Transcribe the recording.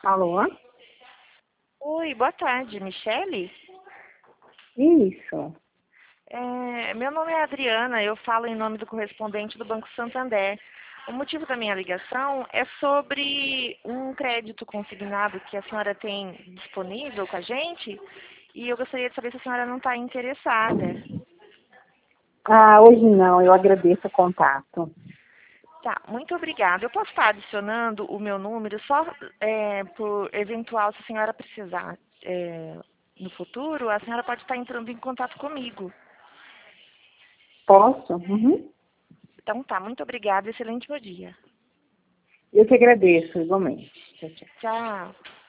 Alô? Oi, boa tarde, Michele? Isso. Meu nome é Adriana, eu falo em nome do correspondente do Banco Santander. O motivo da minha ligação é sobre um crédito consignado que a senhora tem disponível com a gente e eu gostaria de saber se a senhora não está interessada. Ah, hoje não, eu agradeço o contato. Tá, muito obrigada. Eu posso estar adicionando o meu número só por eventual, se a senhora precisar no futuro, a senhora pode estar entrando em contato comigo. Posso? Uhum. Então tá, muito obrigada, excelente meu dia. Eu que agradeço, igualmente. Tchau, tchau. Tchau.